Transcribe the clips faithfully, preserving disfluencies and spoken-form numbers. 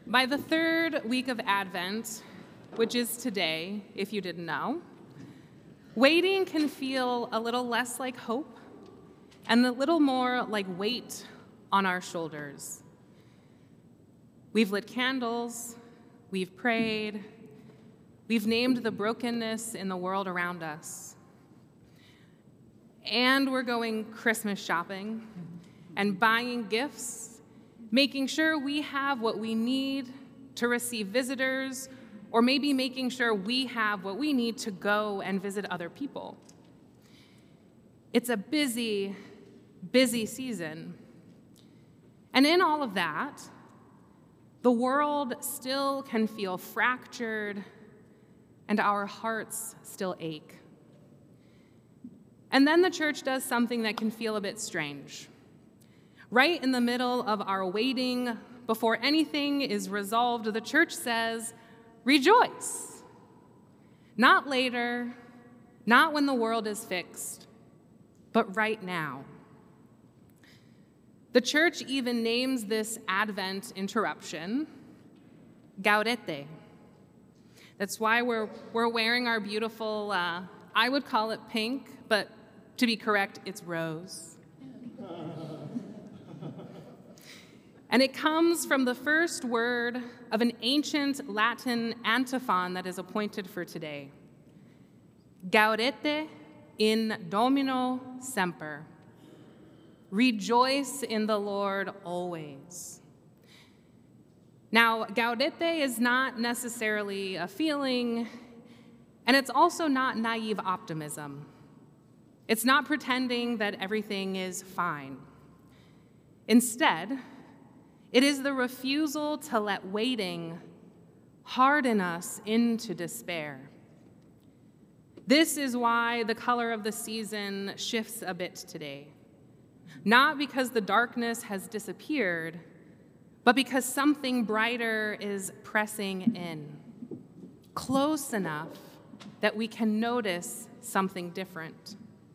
By the third week of Advent, which is today, if you didn't know, waiting can feel a little less like hope and a little more like weight on our shoulders. We've lit candles, we've prayed, we've named the brokenness in the world around us. And we're going Christmas shopping and buying gifts, making sure we have what we need to receive visitors, or maybe making sure we have what we need to go and visit other people. It's a busy, busy season. And in all of that, the world still can feel fractured and our hearts still ache. And then the church does something that can feel a bit strange. Right in the middle of our waiting, before anything is resolved, the church says, rejoice. Not later, not when the world is fixed, but right now. The church even names this Advent interruption Gaudete. That's why we're, we're wearing our beautiful, uh, I would call it pink, but to be correct, it's rose. And it comes from the first word of an ancient Latin antiphon that is appointed for today. Gaudete in Domino semper. Rejoice in the Lord always. Now, gaudete is not necessarily a feeling, and it's also not naive optimism. It's not pretending that everything is fine. Instead, it is the refusal to let waiting harden us into despair. This is why the color of the season shifts a bit today. Not because the darkness has disappeared, but because something brighter is pressing in, close enough that we can notice something different.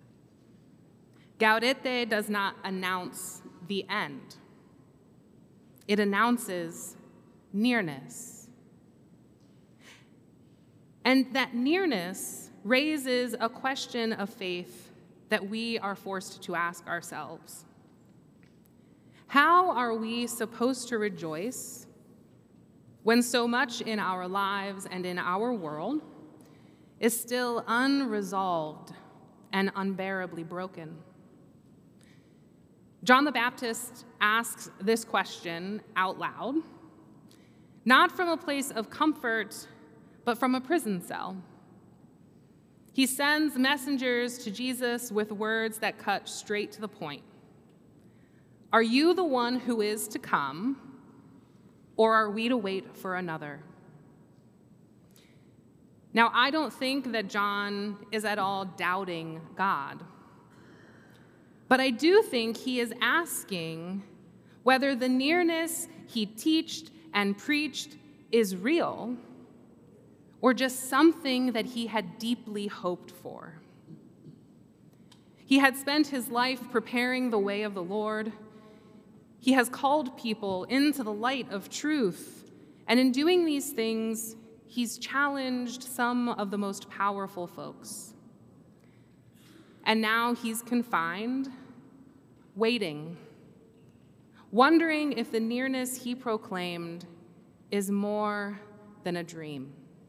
Gaudete does not announce the end. It announces nearness. And that nearness raises a question of faith that we are forced to ask ourselves. How are we supposed to rejoice when so much in our lives and in our world is still unresolved and unbearably broken? John the Baptist asks this question out loud, not from a place of comfort, but from a prison cell. He sends messengers to Jesus with words that cut straight to the point. Are you the one who is to come, or are we to wait for another? Now, I don't think that John is at all doubting God. But I do think he is asking whether the nearness he teached and preached is real or just something that he had deeply hoped for. He had spent his life preparing the way of the Lord. He has called people into the light of truth, and in doing these things, he's challenged some of the most powerful folks. And now he's confined, waiting, wondering if the nearness he proclaimed is more than a dream.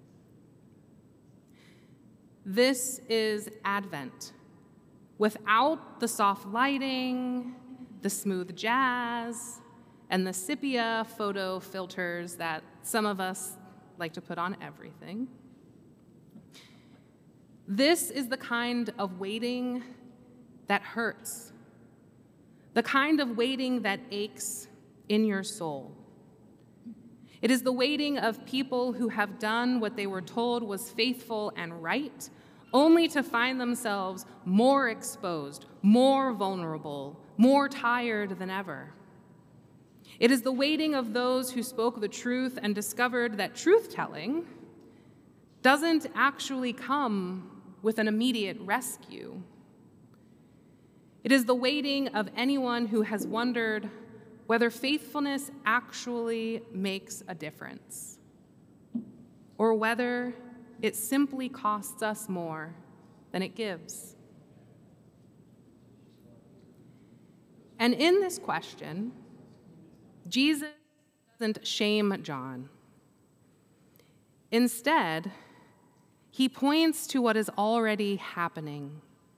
This is Advent, without the soft lighting, the smooth jazz, and the sepia photo filters that some of us like to put on everything. This is the kind of waiting that hurts, the kind of waiting that aches in your soul. It is the waiting of people who have done what they were told was faithful and right, only to find themselves more exposed, more vulnerable, more tired than ever. It is the waiting of those who spoke the truth and discovered that truth-telling doesn't actually come with an immediate rescue. It is the waiting of anyone who has wondered whether faithfulness actually makes a difference, or whether it simply costs us more than it gives. And in this question, Jesus doesn't shame John. Instead, he points to what is already happening.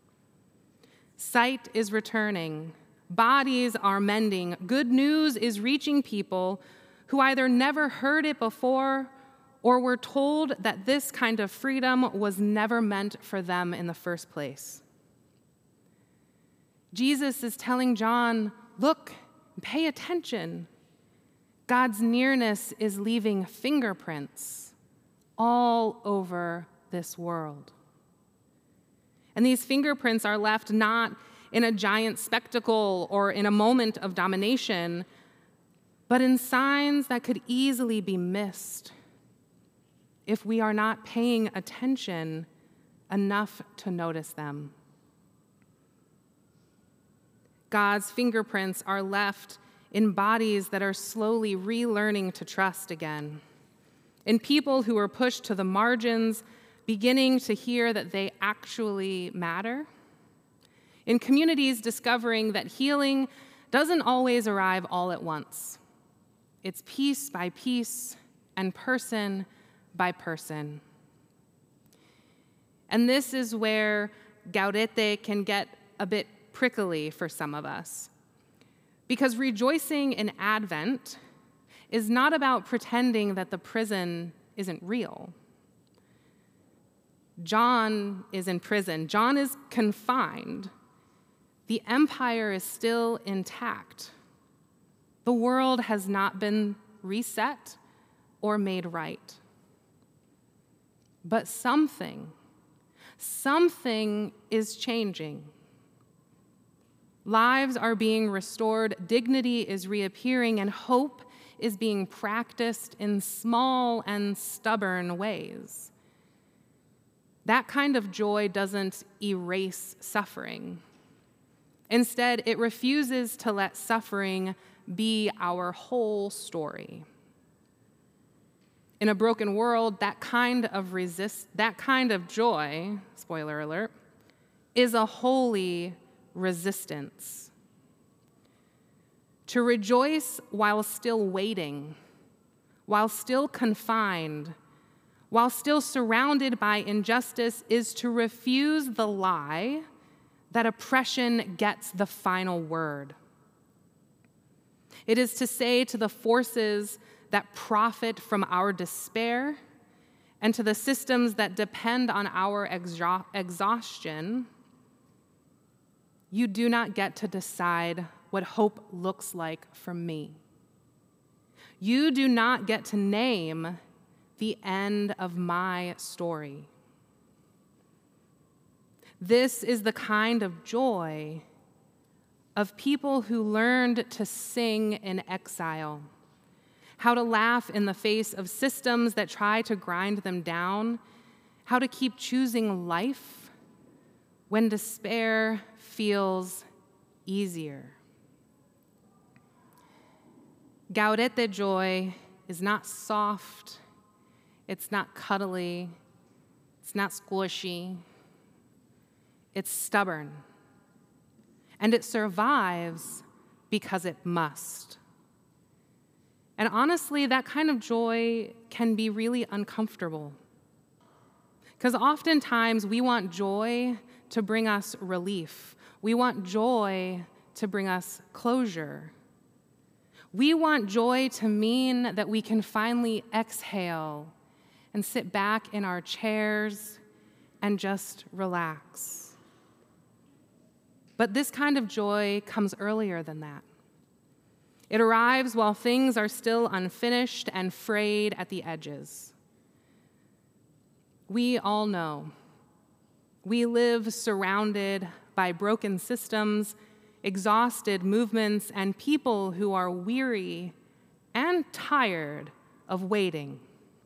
Sight is returning, bodies are mending, good news is reaching people who either never heard it before or were told that this kind of freedom was never meant for them in the first place. Jesus is telling John, look, pay attention. God's nearness is leaving fingerprints all over this world. And these fingerprints are left not in a giant spectacle or in a moment of domination, but in signs that could easily be missed if we are not paying attention enough to notice them. God's fingerprints are left in bodies that are slowly relearning to trust again, in people who are pushed to the margins, beginning to hear that they actually matter, in communities discovering that healing doesn't always arrive all at once. It's piece by piece and person by person. And this is where Gaudete can get a bit prickly for some of us. Because rejoicing in Advent is not about pretending that the prison isn't real. John is in prison. John is confined. The empire is still intact. The world has not been reset or made right. But something, something is changing. Lives are being restored, dignity is reappearing, and hope is being practiced in small and stubborn ways. That kind of joy doesn't erase suffering. Instead, it refuses to let suffering be our whole story. In a broken world, that kind of resist, that kind of joy, spoiler alert, is a holy resistance. To rejoice while still waiting, while still confined, while still surrounded by injustice, is to refuse the lie that oppression gets the final word. It is to say to the forces that profit from our despair and to the systems that depend on our exha- exhaustion, you do not get to decide what hope looks like for me. You do not get to name the end of my story. This is the kind of joy of people who learned to sing in exile, how to laugh in the face of systems that try to grind them down, how to keep choosing life when despair feels easier. Gaudete joy is not soft, it's not cuddly, it's not squishy, it's stubborn. And it survives because it must. And honestly, that kind of joy can be really uncomfortable. Because oftentimes we want joy to bring us relief. We want joy to bring us closure. We want joy to mean that we can finally exhale and sit back in our chairs and just relax. But this kind of joy comes earlier than that. It arrives while things are still unfinished and frayed at the edges. We all know. We live surrounded by broken systems, exhausted movements, and people who are weary and tired of waiting.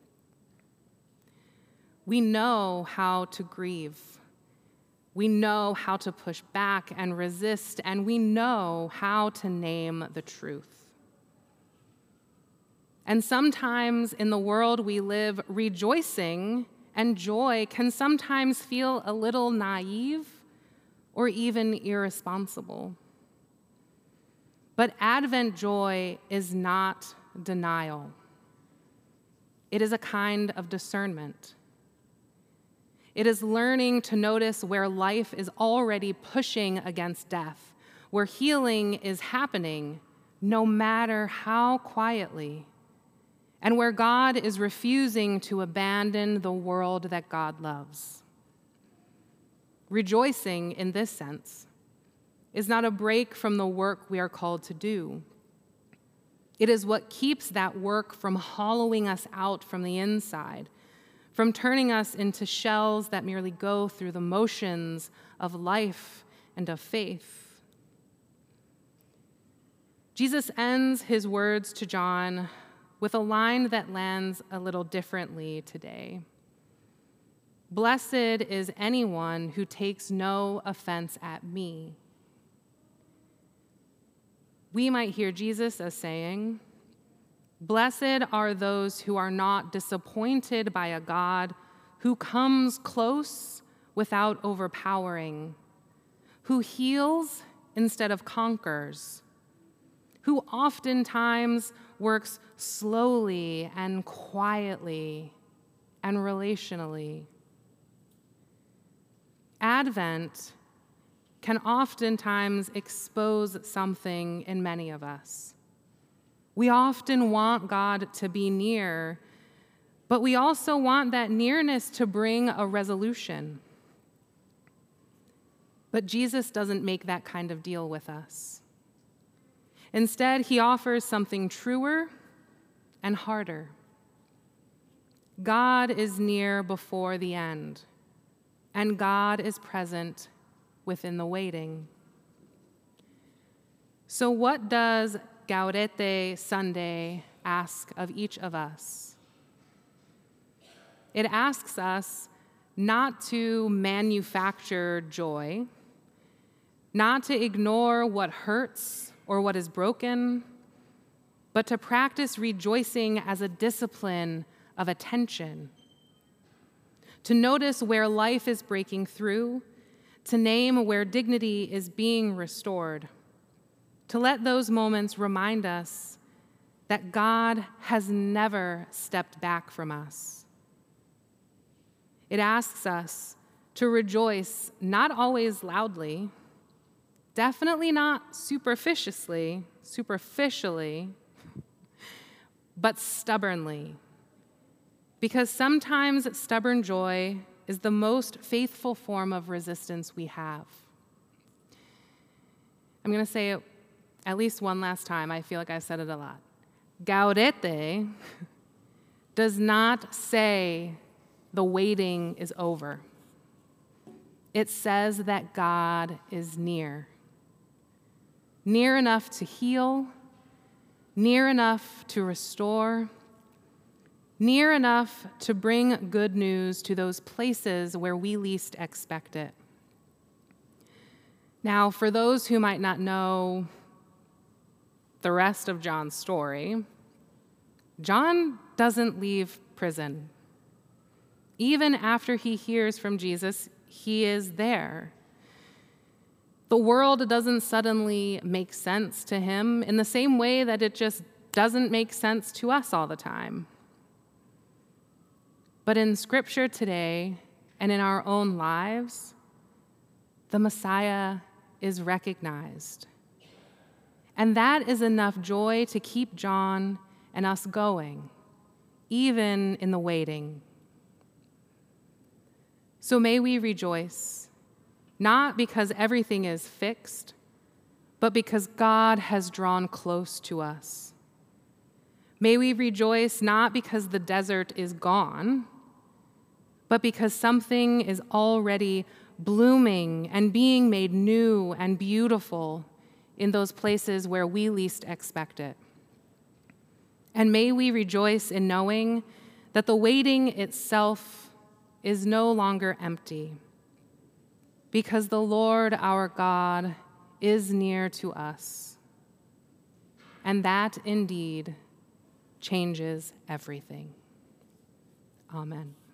We know how to grieve. We know how to push back and resist, and we know how to name the truth. And sometimes in the world we live, rejoicing and joy can sometimes feel a little naive or even irresponsible. But Advent joy is not denial. It is a kind of discernment. It is learning to notice where life is already pushing against death, where healing is happening, no matter how quietly, and where God is refusing to abandon the world that God loves. Rejoicing, in this sense, is not a break from the work we are called to do. It is what keeps that work from hollowing us out from the inside, from turning us into shells that merely go through the motions of life and of faith. Jesus ends his words to John with a line that lands a little differently today. Blessed is anyone who takes no offense at me. We might hear Jesus as saying, blessed are those who are not disappointed by a God who comes close without overpowering, who heals instead of conquers, who oftentimes works slowly and quietly and relationally. Advent can oftentimes expose something in many of us. We often want God to be near, but we also want that nearness to bring a resolution. But Jesus doesn't make that kind of deal with us. Instead, he offers something truer and harder. God is near before the end, and God is present within the waiting. So what does Gaudete Sunday ask of each of us? It asks us not to manufacture joy, not to ignore what hurts or what is broken, but to practice rejoicing as a discipline of attention, to notice where life is breaking through, to name where dignity is being restored, to let those moments remind us that God has never stepped back from us. It asks us to rejoice not always loudly, definitely not superficially, superficially, but stubbornly, because sometimes stubborn joy is the most faithful form of resistance we have. I'm going to say it at least one last time. I feel like I've said it a lot. Gaudete does not say the waiting is over. It says that God is near. Near enough to heal, near enough to restore, near enough to bring good news to those places where we least expect it. Now, for those who might not know the rest of John's story, John doesn't leave prison. Even after he hears from Jesus, he is there. The world doesn't suddenly make sense to him in the same way that it just doesn't make sense to us all the time. But in Scripture today and in our own lives, the Messiah is recognized. And that is enough joy to keep John and us going, even in the waiting. So may we rejoice, not because everything is fixed, but because God has drawn close to us. May we rejoice not because the desert is gone, but because something is already blooming and being made new and beautiful in those places where we least expect it. And may we rejoice in knowing that the waiting itself is no longer empty, because the Lord our God is near to us. And that indeed changes everything. Amen.